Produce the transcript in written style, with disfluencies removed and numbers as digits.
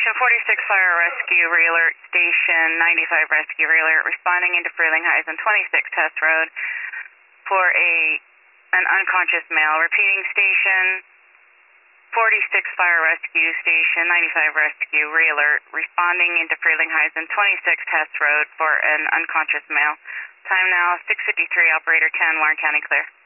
Station 46 Fire Rescue Realert, Station 95 Rescue Realert, responding into Frelinghuysen 26 Test Road for an unconscious male. Repeating, Station 46 Fire Rescue, Station 95 Rescue Realert, responding into Frelinghuysen 26 Test Road for an unconscious male. Time now 6:53, Operator 10, Warren County clear.